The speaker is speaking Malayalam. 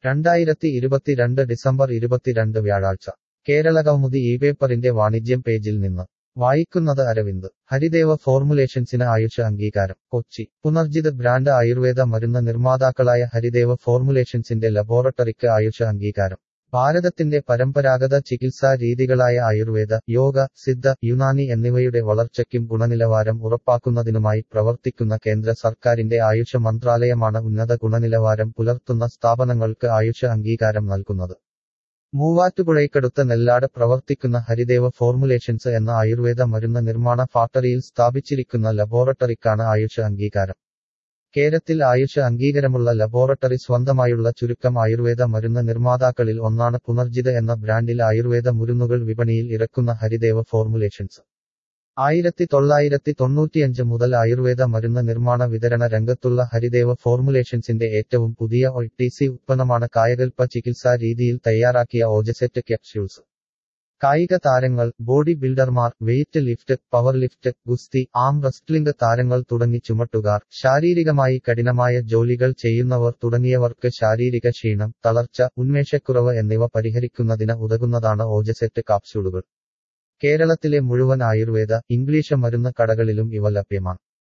2022 ഡിസംബർ 22 വ്യാഴാഴ്ച കേരളകൗമുദി ഇപേപ്പറിന്റെ വാണിജ്യം പേജിൽ നിന്ന് വായിക്കുന്നത് അരവിന്ദ്. ഹരിദേവ ഫോർമുലേഷൻസിന് ആയുഷ് അംഗീകാരം. കൊച്ചി. പുനർജിത് ബ്രാൻഡ് ആയുർവേദ മരുന്ന് നിർമ്മാതാക്കളായ ഹരിദേവ ഫോർമുലേഷൻസിന്റെ ലബോറട്ടറിക്ക് ആയുഷ് അംഗീകാരം. ഭാരതത്തിന്റെ പരമ്പരാഗത ചികിത്സാ രീതികളായ ആയുർവേദ, യോഗ, സിദ്ധ, യുനാനി എന്നിവയുടെ വളർച്ചയ്ക്കും ഗുണനിലവാരം ഉറപ്പാക്കുന്നതിനുമായി പ്രവർത്തിക്കുന്ന കേന്ദ്ര സർക്കാരിന്റെ ആയുഷ് മന്ത്രാലയമാണ് ഉന്നത ഗുണനിലവാരം പുലർത്തുന്ന സ്ഥാപനങ്ങൾക്ക് ആയുഷ് അംഗീകാരം നൽകുന്നത്. മൂവാറ്റുപുഴയ്ക്കടുത്ത് നെല്ലാട് പ്രവർത്തിക്കുന്ന ഹരിദേവ ഫോർമുലേഷൻസ് എന്ന ആയുർവേദ മരുന്ന് നിർമ്മാണ ഫാക്ടറിയിൽ സ്ഥാപിച്ചിരിക്കുന്ന ലബോറട്ടറിക്കാണ് ആയുഷ് അംഗീകാരം. കേരളത്തിൽ ആയുഷ് അംഗീകാരമുള്ള ലബോറട്ടറി സ്വന്തമായുള്ള ചുരുക്കം ആയുർവേദ മരുന്ന് നിർമ്മാതാക്കളിൽ ഒന്നാണ്. പുനർജിത് എന്ന ബ്രാൻഡിൽ ആയുർവേദ മരുന്നുകൾ വിപണിയിൽ ഇറക്കുന്ന ഹരിദേവ ഫോർമുലേഷൻസ് 1995 മുതൽ ആയുർവേദ മരുന്ന് നിർമ്മാണ വിതരണ രംഗത്തുള്ള ഹരിദേവ ഫോർമുലേഷൻസിന്റെ ഏറ്റവും പുതിയ OTC ഉത്പന്നമാണ് കായകൽപ്പ ചികിത്സാ രീതിയിൽ തയ്യാറാക്കിയ ഓജസെറ്റ് ക്യാപ്സ്യൂൾസ്. കായിക താരങ്ങൾ, ബോഡി ബിൽഡർമാർ, വെയ്റ്റ് ലിഫ്റ്റ്, പവർ ലിഫ്റ്റ്, ഗുസ്തി, ആം റെസ്ലിംഗ് താരങ്ങൾ തുടങ്ങി ചുമട്ടുകാർ, ശാരീരികമായി കഠിനമായ ജോലികൾ ചെയ്യുന്നവർ തുടങ്ങിയവർക്ക് ശാരീരിക ക്ഷീണം, തളർച്ച, ഉന്മേഷക്കുറവ് എന്നിവ പരിഹരിക്കുന്നതിന് ഉതകുന്നതാണ് ഓജസെറ്റ് കാപ്സ്യൂളുകൾ. കേരളത്തിലെ മുഴുവൻ ആയുർവേദ, ഇംഗ്ലീഷ് മരുന്ന് കടകളിലും ഇവ ലഭ്യമാണ്.